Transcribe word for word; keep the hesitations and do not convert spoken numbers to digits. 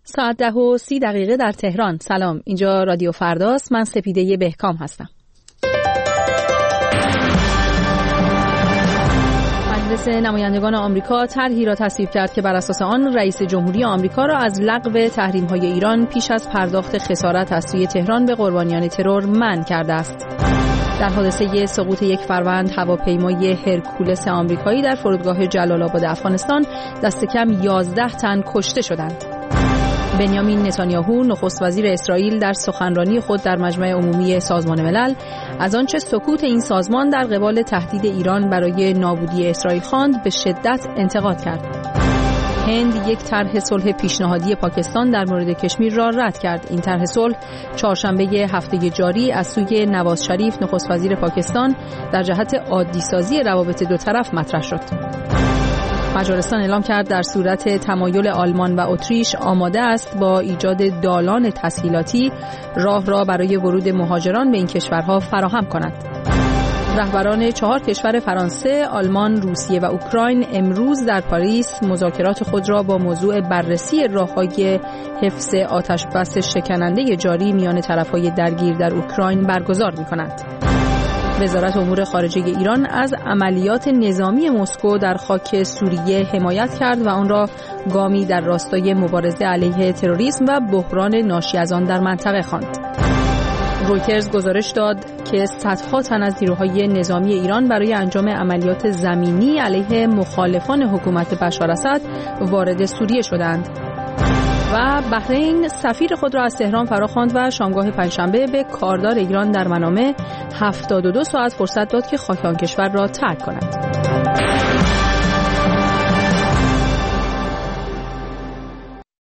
ساعت ده و سی دقیقه در تهران. سلام، اینجا رادیو فرداست. من سپیده بهکام هستم. مجلس نمایندگان آمریکا طرحی را تصویب کرد که بر اساس آن رئیس جمهوری آمریکا را از لغو تحریم‌های ایران پیش از پرداخت خسارت از سوی تهران به قربانیان ترور منع کرده است. در حادثه سقوط یک فروند هواپیمای هرکولس آمریکایی در فرودگاه جلال آباد افغانستان دست کم یازده تن کشته شدند. بنیامین نتانیاهو نخست وزیر اسرائیل در سخنرانی خود در مجمع عمومی سازمان ملل از آنچه سکوت این سازمان در قبال تهدید ایران برای نابودی اسرائیل خواند به شدت انتقاد کرد. هند یک طرح صلح پیشنهادی پاکستان در مورد کشمیر را رد کرد. این طرح صلح چهارشنبه هفته جاری از سوی نواز شریف نخست وزیر پاکستان در جهت عادی‌سازی روابط دو طرف مطرح شد. مجارستان اعلام کرد در صورت تمایل آلمان و اتریش آماده است با ایجاد دالان تسهیلاتی راه را برای ورود مهاجران به این کشورها فراهم کند. رهبران چهار کشور فرانسه، آلمان، روسیه و اوکراین امروز در پاریس مذاکرات خود را با موضوع بررسی راه‌های حفظ آتشبس شکننده جاری میان طرف‌های درگیر در اوکراین برگزار می‌کنند. وزارت امور خارجه ایران از عملیات نظامی مسکو در خاک سوریه حمایت کرد و آن را گامی در راستای مبارزه علیه تروریسم و بحران ناشی از آن در منطقه خواند. رویترز گزارش داد که صدها تن از نیروهای نظامی ایران برای انجام عملیات زمینی علیه مخالفان حکومت بشار اسد وارد سوریه شدند. و بحرین سفیر خود را از تهران فراخواند و شامگاه پنجشنبه به کاردار ایران در منامه هفتاد و دو ساعت فرصت داد که خاک آن کشور را ترک کند.